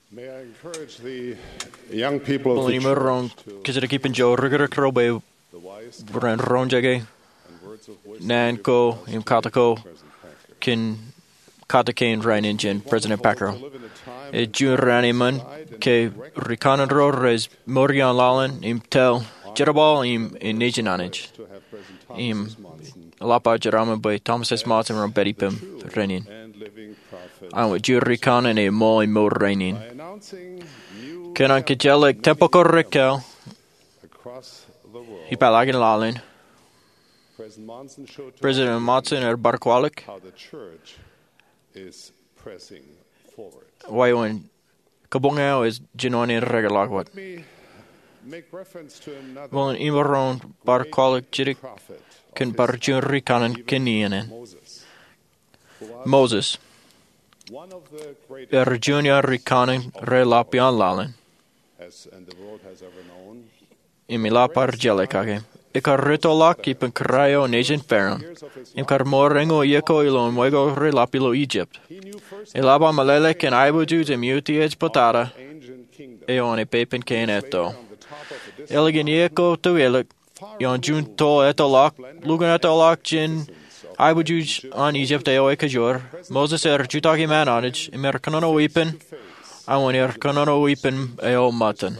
May I encourage the young people of Wel the ni mer rong church to kisir keep enjoy rigor krobe the wise bran ron jage and words of wisdom nan given ko to us im by katako President Packer. kin katakain rain engine President Wonderful Packer. to live in a time E when jun rani man society and ke rikanan ro res morian lalan im tel jerabal im in najananage to have President im Thomas Monson lapa jerama by Thomas S. Martin ron Betty Pim renin. and living prophet An with jurikan and a mo in mo reinin. by announcing new Kenan kejelek tempoko rikel across the world. hipalagin lalin. President Monson showed to President Martin barkwalik. how the church is pressing forward. Waywin kabongao is genuine regalagwat. Let me make reference to another Wel in imaron barkwalik jirik prophet, kin barjun rikanan kinianen. Moses, who was Moses. one of the greatest Junior rikanan relapian lalin. and the world has ever known. Imila parjelekage. Ikar ritolak ipen krayo nation feron. Imkar morengo yeko ilo mwego relapilo Egypt. He knew first Ilaba malelek en aibuju de mutiage potara. ancient kingdom. Eone pepen ken eto. On the top of a Elegin yeko tu elek. Yon jun to etolak. Lugan etolak jin. Aibuju on Egypt eo ekajor. Moses jutagi man onage. Imer kanono weepen. Awon kanono weepen eo mutton.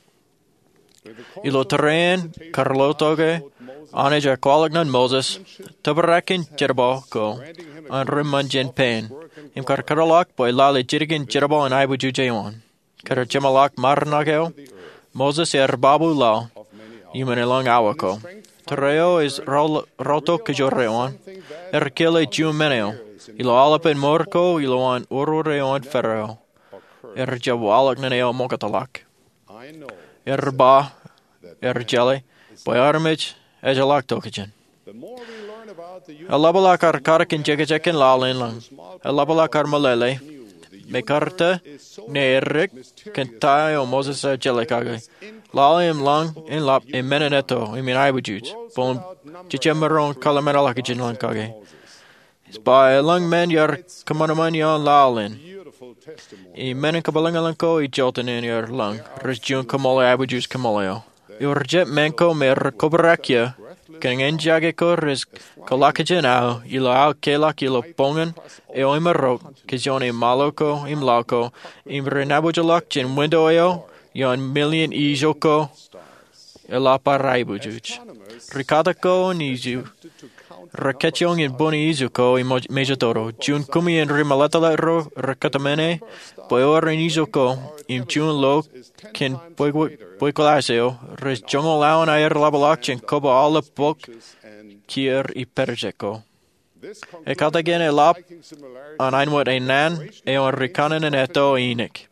Ilo terrain, Carlotoge, Anaja Qualignan Moses, Tabarakin Jerbo go, and Rimanjin Pain. Im Carcarolak by Lali Jirgin Jerbo and Ibuju Jayon. Carjamalak Marnagel, Moses Babu Law, Human along Awako. Terreo is Roto Cajoreon, Erkele Jumeneo, Ilo Alapin Morco, Iloan Urureon Ferreo, Erjawalak Mokatalak. I know Erba, Erjeli, by Armage, Ejalak Tokajan. the more we learn about the Alabalakar Karakin Jagajakin Lalin Lang, Alabalakar Malele, Mekarta, Nerik, Kentayo Moses Jelikage, Lalim Lang, in Lap, in Meneneto, in Ibujuj, Bon Chichamaron Kalameralakajin Lankage. By a long man, your Kamanaman Lalin. beautiful testimony. I menenkabalangalanko I joten in your lung. Resjun kamole abujus kamaleo. Urjet menko mer kobarakya. Keng enjageko res kolakajen au. Ilo au kelak ilo pongen. Eo imarok. Kijon maloko im lauko. Im renabujalak jen window yon million ijoko. Elapa raibujuj. Rikadako nizu. Raketjong in Boni Izuko in Mejadoro, Jun Kumi in Rimalatalo, Rakatamene, Boyor in Izuko, in Jun Lo, Ken Boicolaseo, Res Jongo Laon Air Labalak, and Koba Ala Bok, Kier I Perjeko. E Katagen e Lap, an Einwood e Nan, e on Rikanen and Eto Enik.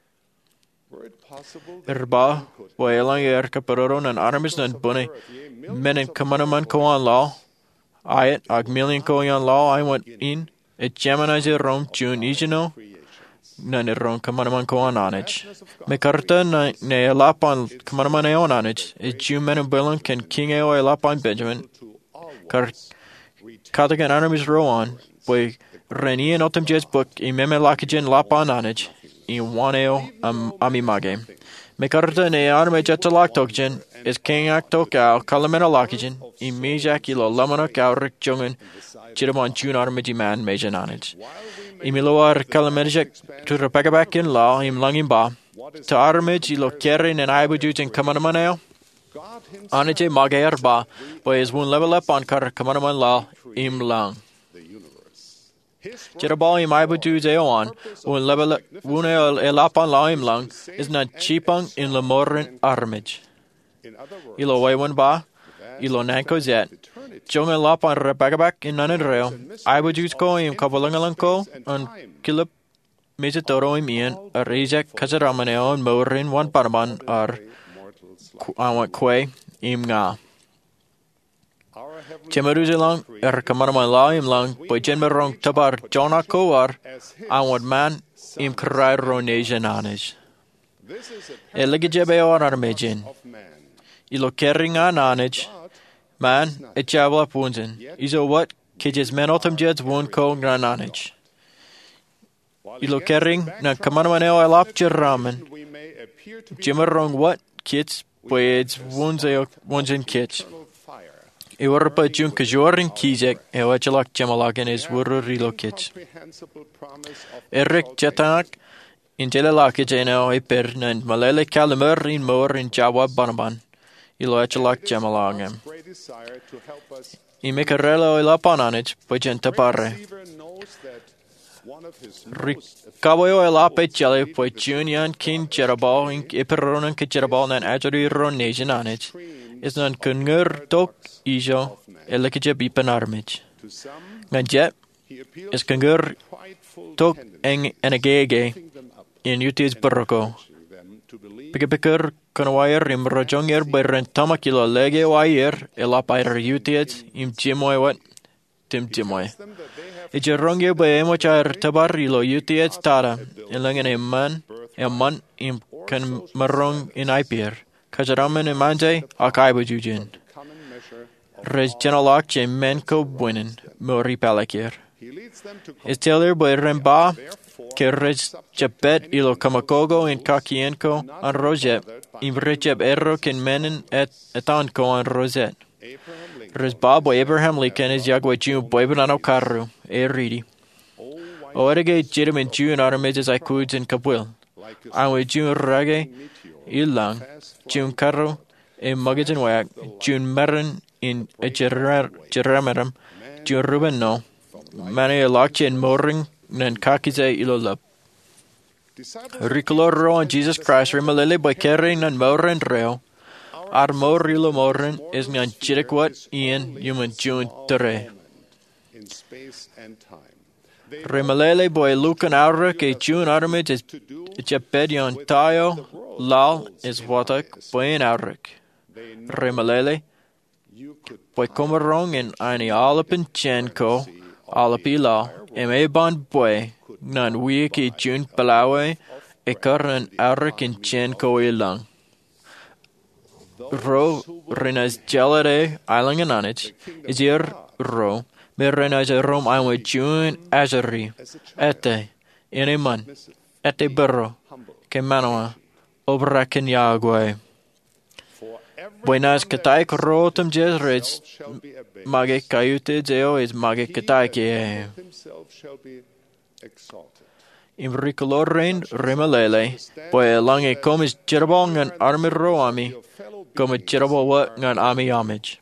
Erba, Boelang er Caparon and Armis and Bunny, men in Kamanaman Koan Law. Ayat ag million ko yon law I went in et Gemini Rome June Igino nan Rome kamanaman ko anage. Me karta ne lapan kamanaman anage et June men bilan can king eo lapan Benjamin kar katagan armies roan boy reni and autumn jets book I meme lakajen lapan anage in waneo amimage. Me karta ne arme jetalak tokjen is king actokal kalamena lakajen I mijak ilo lamana kaurik jungen chiraman jun armiji man mejananage. Imiloar kalamerjek to Rebecca back in law im langin ba to armij ilo kerin and ibujuj and kamanamaneo anaje mager ba boy is one level up on kar kamanaman law im lang. Jirabal im ibujuj eoan one level one elapan law im lang is not cheapang in lamorin armij. Ilo waywan ba ilo nanko zet. Jonga lapan repagabak in nanadreo. I would use ko im kabalangalanko on kilip mizitoro im ian a rejek kazaramaneo and morin one paraman ar awak kwe im nga. Chemaruzilang kamanaman la im lang boy jenmerong tabar jona koar awad man im karai roneja nanage. Eligijebe or armejin. Ilo keringa nanage. Man, et jabla punzen. Iso what? Kijes menotam jeds won ko grananage. ilo kering na kamanamaneo alap jeramen. Jimarong wat kits poeds wonzen kits. Iwarpa jun kajorin kizek ewachalak jamalagan is wurrilo kits. Erik jetanak in jelalaki jeno e per nan malele kalamer in mor in jawa banaban. Ilo echalak jamalagam. I mekarelo ilapananich pojenta parre. Rikaboyo elape jale poi junian kin jerabal in iperonan ke jerabal nan ajuri ronation anich. Is nan kungur tok ijo elekije bipanarmich. Ganjet is kungur tok eng enagege in utis baroko. Pikir kanwayer im rojonger beren tamakilo lege wayer elapair utiets im jimoy wat tim jimoy. Ijeronge by emochar tabarilo utiets tara ilangan eman im kan marong in ipier. Kajaramen imanje akaibu jujin. Rej janalak je menko buinen mori palakir. Is teller by remba que rej jabet ilo kamakogo in kakienko an rojet im rejeb erro kin menen etanko an roset. Rej ba by Abraham Lincoln is yagwe jun boibanano karru ridi. O erege jirumin jun aramides I kuds in kapwil. Anwe jun rage ilang jun karru in magajin wak jun merin in jerameram jun ruben no. Mane lakche in moring nan kakize ilolab. Ricoloro on Jesus Christ rimalele by carrying nan morin reo. Ar morilo morin is nan chirikwat ian human jun tere. Rimalele boy lukan aura ke jun armid is jepedion tayo lal is watak boyen aurik. Rimalele boy komarong in ani alapin chenko alapila emeban boy nan wiki jun palawe ekaran aurik in chenko ilang. Ro renas jalade ilang ananich is here ro me renas rom I with jun azari ete ineman ete burro que manoa obraken yagwe. Buenas katai rotum jesrich mage kayute zeo is mage katai ke. Imricolorin rimalele boy lange comis jerabong and armiro ami come jerabo wat ngan ami homage.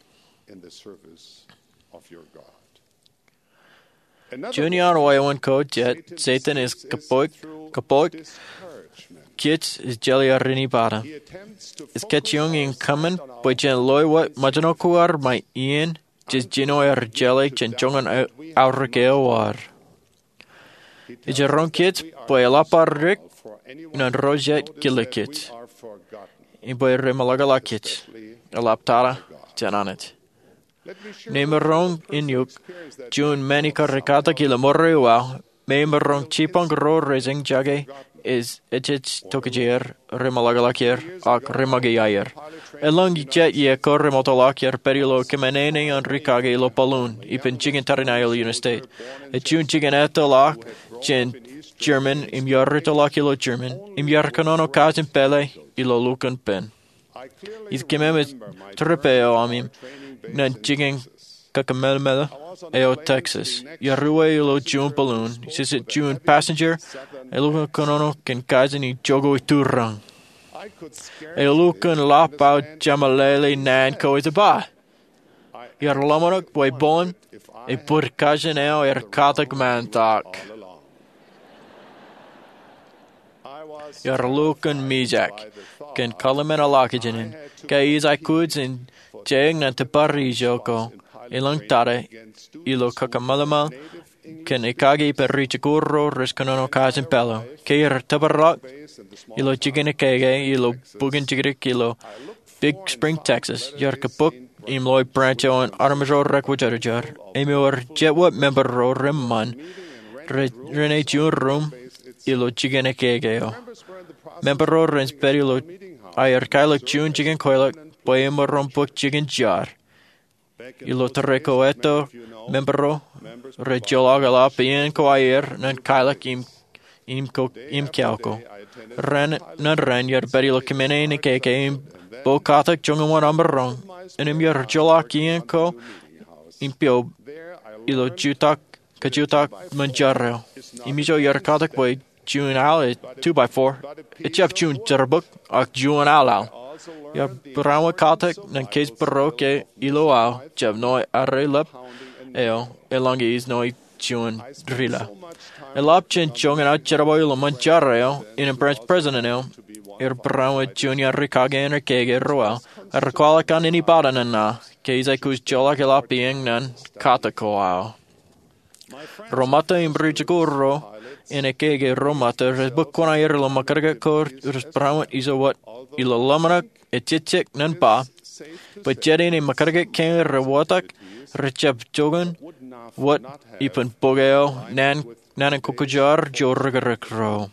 Junior oyawan ko jet Satan is kapok kids is jelly arini para. Is catch young in common boy jen loy what majano kuar my ian just jino er jelly jen jongan aurikeo war. Is a wrong kids boy a lapar rick nan rojet killer kids. In boy remalagala kids a laptara jananet. Name a wrong in yuk June many caricata kilamorre wow. Name a wrong chipong ro raising jage is etich tokajir remalagalakier ak remagiayer. Along jet ye kor remotolakier perilo kemenene on rikage lo palun ipen chicken tarinail unistate. A June chicken etolak jen German im yarritolakilo German im yarkanono kazin pele ilo lukan pen. Is kememes tripeo amim nan chicken kakamel eo Texas. Yarue ilo June balloon. Is it June passenger? Elo konono ken kazin I jogo iturang. Elo kun lap out jamalele nan ko is a ba. Yar lamonok boy bon e pur kazin eo katak man tak. Yar lukan mijak ken kalamen alakijinin. Kais I kuds in jeng nan tepari joko. Ilang tare ilo kakamalamal ken ikagi per richigurro riskanono kazin pelo. Kair tabarok ilo chicken kege ilo bugin chigrik ilo Big Spring, Texas. Yar kapuk imloy brancho and armajo rekwajar. Emor jetwat member ro rimman. Rene jun room ilo chicken kege. Member ro rens perilo ayer kailak jun chicken koilak boyemo rompuk chicken jar. Ilo terreko eto membro regiolaga la pien ko ayer nan kailak im im kiauko. Ren yer beri lo kimene ni keke im bo katak jungawan ambarong. En im yer jolak ienko im pio ilo jutak kajutak manjarreo. Imijo yer katak boy June al 2x4. Chef June terbuk ak June al. Yer brawa katak nan kes baroke ilo al jev noi arre lep eo elongi is noi June drila. Elap chen chong and out ilo manjarreo in a branch president eo. Brawa junior rikage en rekege roel. Rekwala kan ini badanan na. Keze kus jolak elap ieng nan katakoao. Romata in bridjagurro in a kege romata res bukwana yerlo makarga kor res brawa iso what ilo lamanak etichek nan pa. But jetting in makarga ken rewatak rechep jogan what ipen pogeo nan kukujar jo rigarekro.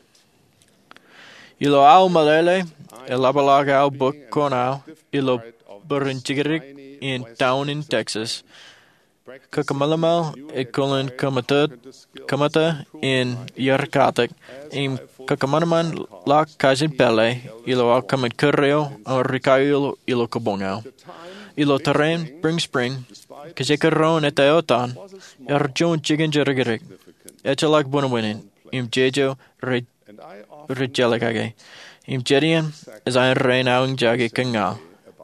Ilo au malele elabalag au book konau ilo burintigerik in town in Texas. Kakamalamal ekulen kamata in Yarkatak im kakamanaman la kajin pele ilo au kamen kurreo au rikayo ilo kabongao. Ilo terrain spring kajekaron etayotan erjon chicken jerigerik echalak bunawinin im jejo rejelikage im jedian as I rein out jagi kanga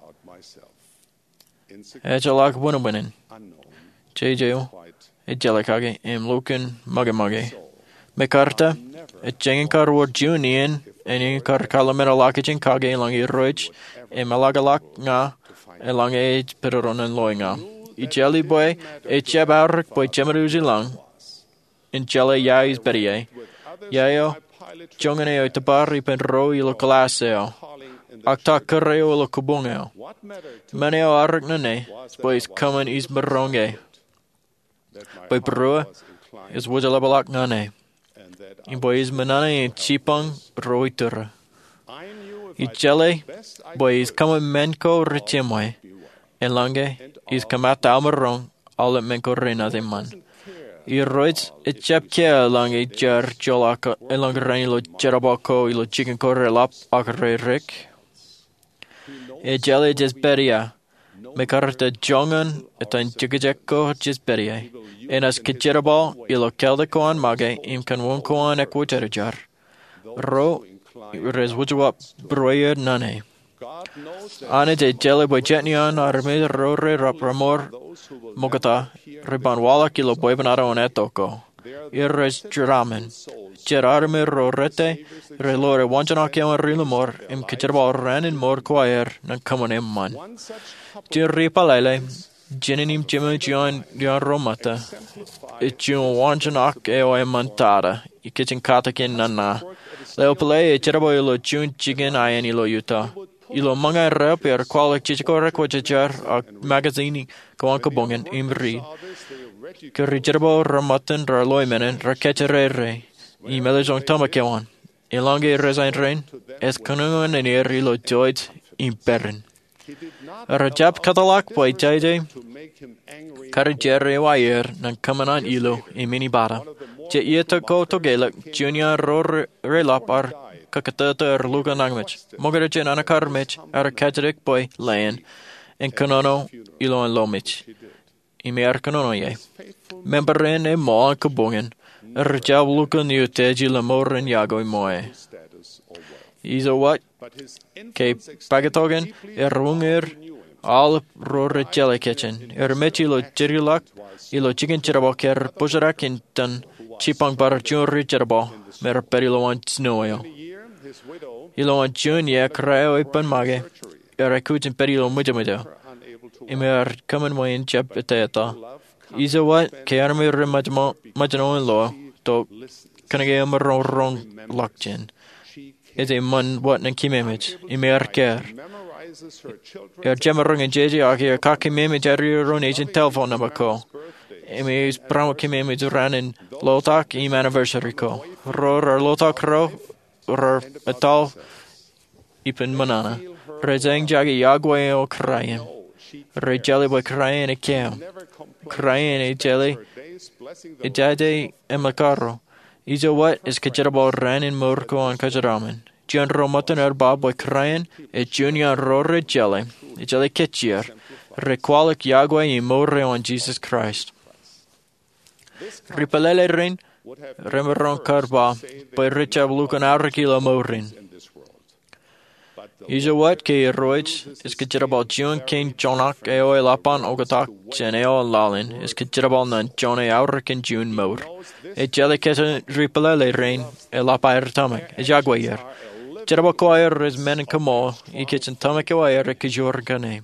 echalak bunawinin jejo ejelikage im luken magamage mekarta etjengen karwar junian en kar kalamera lakajin kage langi roich e malagalak nga elange peronen loinga I jelly boy e chebark boy chemaruzi lang in jelle yais berie yayo jongane o tabari pen ro ilo kalaseo akta kareo ilo kubongeo maneo argnane boys common is maronge boy bro is wujalabalak nane in boys manane in chipang roiter I jelle boys common menko richemwe en lange is kamata amarong alle menko rena de man I roits et chapke lange jar jolaka elang ranilo jarabako ilo chicken corre lap akre rik e jale jesperia me karta jongan etan jigajeko jesperia en as kijerabo ilo keldekoan mage im kan wonkoan equiterjar ro res wujwap broyer nane Ane de jele boy jetnian arme rore rapramor mogata riban wala kilo boy banaro netoko irres juramen gerarme rorete relore wanjana kema rilamor im kijerba ranin mor choir nan kamone man jerri palele jeninim jemijan dian romata etjun wanjana eo emantada ikichin katakin nana leopale jerbo ilo jun chigen ayen ilo yuta ilo mga rep kwala chichiko rekwajajar magazini kawan kabongen imri kerijerbo ramatan raloimenen raketerere imelejong tamakewan ilange resign rain es kanungan en ilo joid imperen rajab katalak boy jj karijere wire nan kamanan ilo imini bara je ieta ko togelak junior relapar kakatata luga nangmech mogarajen anakarmech arakajrik boy layan en kanono ilo en lomich imer kanono ye memberen e mo kabungen rjab luka new teji lamoren yago moe iso what ke pagatogen runger al rore jele kitchen mechi lo jirilak ilo chicken chiraboker pojarak intan chipang bar juri chirabo mer perilo wan snoyo ilo an junia creo ipan mage kutin perilo mujamuja imer kamen mo in chap eteta iso what ke arme remajmo majno en lo to kanage amro rong lakjen is a man what nan kimemich imer ker jamarung en jeje ake kakimemich ron agent telephone number call is bramo kimemich ran in lotak im anniversary call ror lotak ro or atal ipen manana rezeng jagi yagwe o krayen rejali bo krayen e kem krayen e jeli e jade e makaro Iso wat is kajarabal ran in murko an kajaraman. John Romatan Bob by Crayan, a junior rore jelly, a jelly kitchier, requalic Yahweh in more on Jesus Christ. Ripalele rin, remeron karba, by Richard Lucan Arrakila Morin. Iso wat ke roids is kajarabal John King Jonak eo lapan ogatak geneo lalin is kajarabal nan John Aurican June Mour. A jelly kitten ripalele rin, a lapa ertamek, a jaguar. Jarabal choir is men kamo, I kitchen tamek choir a kajor gane.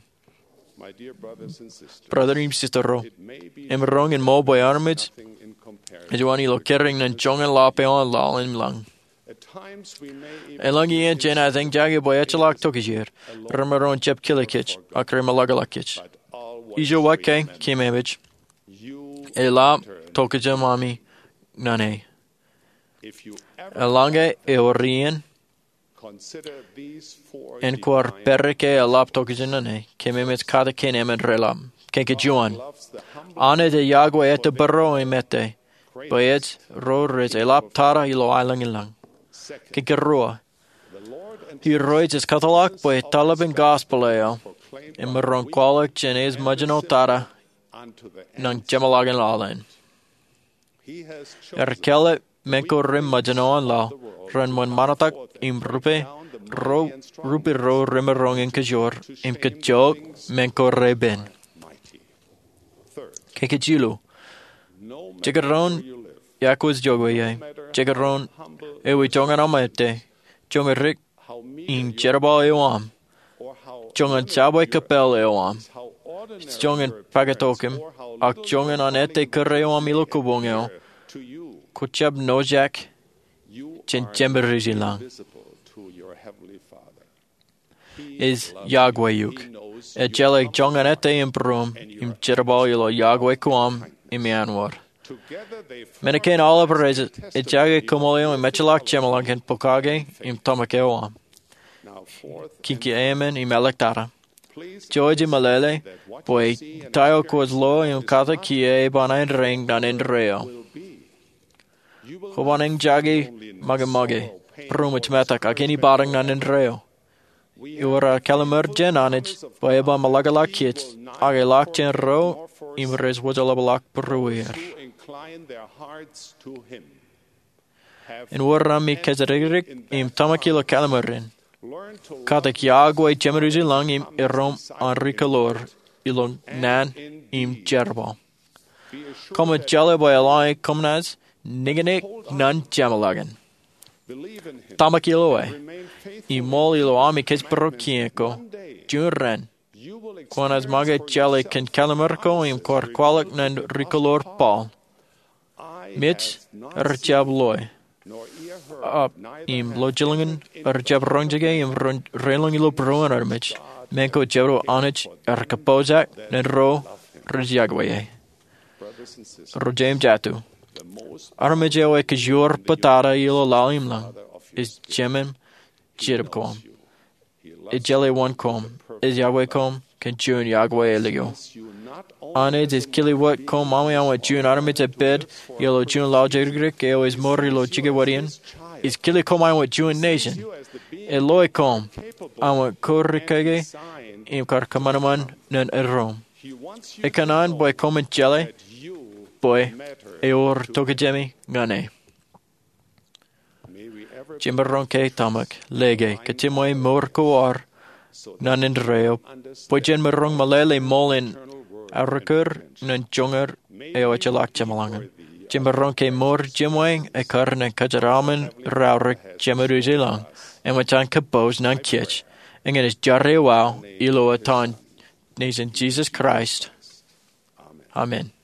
Brother and sister ro. Am wrong in mo by armids. Is one lo kering nan jong and lape on lalin lang. A longi and jen I think jaggy boy etchalak took his year. Remeron chep killikich, a kremalagalakich. Ijo wake, kim image. A lap, tokaja mami, nane. A longa, eorien. En quar perke a lap tokajanane, kememets kada kenem and relam. Kenkajuan. Ane de Yahweh et barro emete. Boyets, rores a lap tara ilo ilang. Kenkarua. He roids his catalog by Taliban gospel eo. In Maron Qualak Genes Majano Tara. Nang Jamalagan Lalen. Erkele Menko Rim Majano and Law. Run one manatak im rupe ro rimerong in kajor im kajog menko reben. Kekajilu. Jagaron yakuz jogwaye. Jagaron ewi jongan amete. Jongarik in cherabal eoam. Jongan chabwe kapel eoam. Jongan pagatokim. Ak jongan anete kareoam ilokubongeo. Kuchab nojak. Chen Jemberuzilang is Yahweh Yuk. A jelly jonganete in Brum, im Jerabal Yahweh Kuam, in Mianwar. Menakan Oliver is a Jagge Kumolio in Mechalak Chemalak and Pokage, im Tomakeoam. Kinki Amen, im Electara. George Malele, boy, Tayo Kos Law, im Kata Kie, Banain Ring, dan in Reo. Hobaning Jaggi Magamage, Rumich Metak, Akini Barang nan in Reo. Iwara Kalamur Jenanich, Boeba Malagalak Kits, Agalak Jen Ro, Imres Wajalabalak Peruir. In Warami Kazarik, Im Tamakilo Kalamurin. Katak Yahweh Jemeruzi Lang im Irom Enricolor, Ilong Nan im Jerbal. Come Jelle by Alai Comnas. Niganik nan jamalagan. Tamakiloe. I molilo ami kesperokieko. Junren. Quanas maga jale ken calamerco im cor qualak nan ricolor paul. Mitch erjabloy. Up im lojilingen erjabronjage im relongilo bruan armich. Menko jero anich erkapozak nan ro rjagwaye. Rojem jatu. Armajeo e kajur patara ilo lalimlang is jemem jirabkom. E jele one com is Yahweh com can june Yahweh eligo. Aned is kiliwat com mami awa june armit at bed yellow june lao jigrik eo is morilo jigawarian is kilikom awa june nation. Eloi com awa korikage im karkamanaman nan erom. E kanan boy comment jele. Boy, eor tokajemi ngane. Jimbaronke tamak, lege, katimoy morkoar, nan in reo, boy jenmerong malele molin, arakur, nan jonger, eo chalak jamalangan. Jimbaronke mor jimwang, a karn kajaraman, raurik jemaruzilang, and wachan kabos nan kich, and it is jarre wow, ilo atan, in Jesus Christ. Amen.